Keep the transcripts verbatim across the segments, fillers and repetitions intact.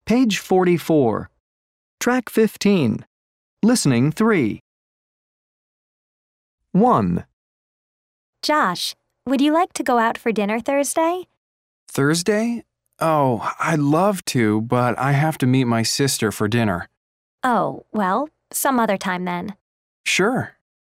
Page forty-four. Track fifteen. Listening three. one. Josh, would you like to go out for dinner Thursday? Thursday? Oh, I'd love to, but I have to meet my sister for dinner. Oh, well, some other time then. Sure.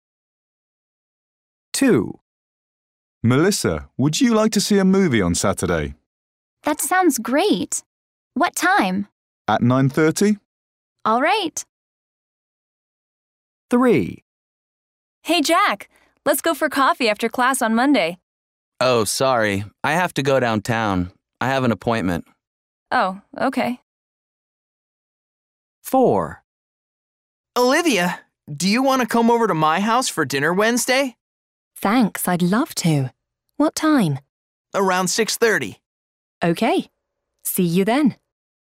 two. Melissa, would you like to see a movie on Saturday? That sounds great. What time? At nine thirty? All right. three. Hey, Jack, let's go for coffee after class on Monday. Oh, sorry. I have to go downtown. I have an appointment. Oh, okay. four. Olivia, do you want to come over to my house for dinner Wednesday? Thanks, I'd love to. What time? Around six thirty. Okay. See you then.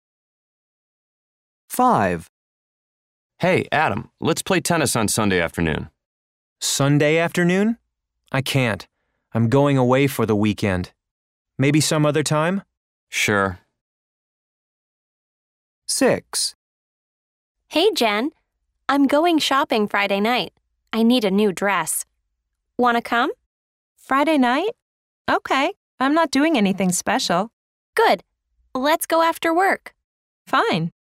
five. Hey, Adam, let's play tennis on Sunday afternoon. Sunday afternoon? I can't. I'm going away for the weekend. Maybe some other time? Sure. six. Hey, Jen. I'm going shopping Friday night. I need a new dress. Want to come? Friday night? Okay. I'm not doing anything special. Good. Let's go after work. Fine.